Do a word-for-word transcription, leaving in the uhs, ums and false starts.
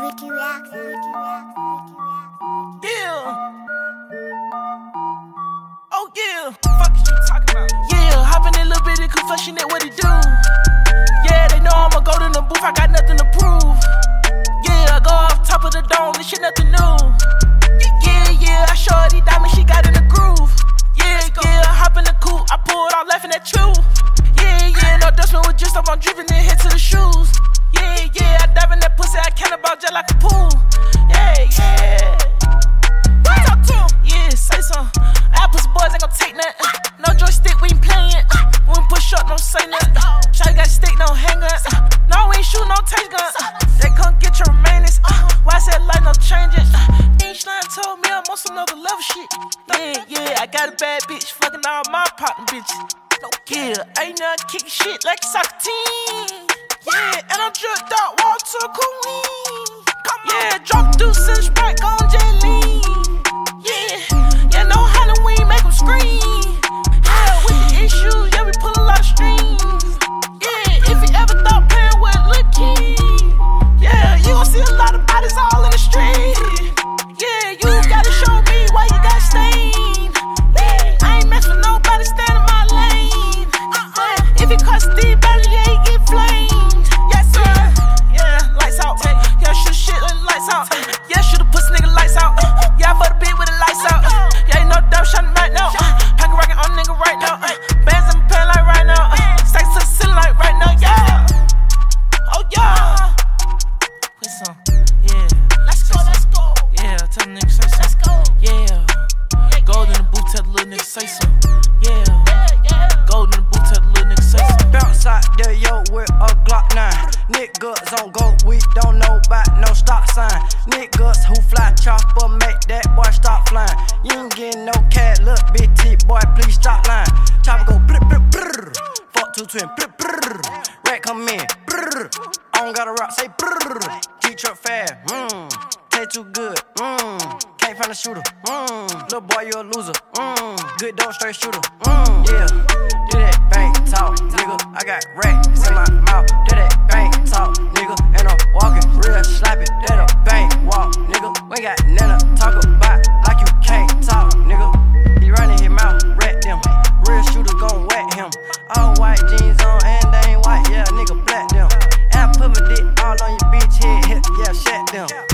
Ricky Rock, Ricky Rock, Ricky Rock. Yeah. Oh yeah. Fuck is you talking about? Yeah, hopping in a little bit of confession that what he do. Yeah, they know I'ma go to the booth, I got nothing to prove. Yeah, I go off top of the dome, this shit nothing new. Yeah, yeah, I show her these diamonds, she got in the groove. Yeah, yeah, I hop in the coupe, I pull it out laughing at you. Yeah, yeah, no dustman was just up, I'm dripping and hit to the shoes. Yeah, yeah, I dive in that pussy, I count about just like a pool. Yeah, yeah. Talk to him. Yeah, say something. Our pussy boys ain't gon' take nothing. No joystick, we ain't playing. We ain't push up, don't say nothing. Shawty got stick, no handguns. No, we ain't shoot, no taste guns. They come get your remainings. Why I said like no changes? Ain't Slime told me I'm on some other level shit. Yeah, yeah, I got a bad bitch fucking all my partner bitches. Yeah, ain't nothing kicking shit like a soccer team. Yeah, and I'm drugged out, walk to a queen. Yeah, drop deuce and Sprite on J-Lean. Yeah, yeah, no Halloween, make them scream. Yeah, with the issues, yeah, we pull a lot of strings. Yeah, if you ever thought playing with Lil' King, yeah, you gon' see a lot of bodies all in the street. Yeah, you gotta show me why you got stained. Yeah, I ain't mess with nobody, stand in my lane. Uh-uh. If he cut Steve Ballard, yeah, he get flamed. Yes, sir. Yeah, lights out. Yeah, shoot shit like lights out. Yeah, shoot a pussy nigga lights out. Yeah, I fuck the bitch with the lights out. Yeah, ain't no doubt shining right now. Pocket rockin' on nigga right now. Bands in the pen like right now. Stacks to the ceiling like right now. Yeah. Oh yeah. Play some. Yeah. Let's go. Let's go. Yeah, tell the nigga say some. Let's go. Yeah. Gold in the booth, tell the little nigga say some. Yeah. Gold in the booth, tell the little nigga say some. Bounce out there, yo, with a Glock nine. Niggas on go, we don't know about no stop sign. Niggas who fly chopper, make that boy stop flying. You ain't getting no cat, look, bitty boy, please stop lying. Chopper go brr brr brr. Fuck two twin, brr brr. Rat come in, brr. I don't gotta rock, say brr. G-truck fast, mmm. Taste too good, mmm. Can't find a shooter, mmm. Little boy, you a loser, mmm. Good dog, straight shooter, mmm. Yeah, do that bank talk, nigga. I got racks in my mouth. Do that bank talk, nigga. And I'm walking real sloppy. That a bank walk, nigga. We ain't got nothing to talk about like you can't talk, nigga. He running his mouth, rat them. Real shooter gon' whack him. All white jeans on and they ain't white, yeah, nigga black them. And I put my dick all on your bitch head, yeah, shut them.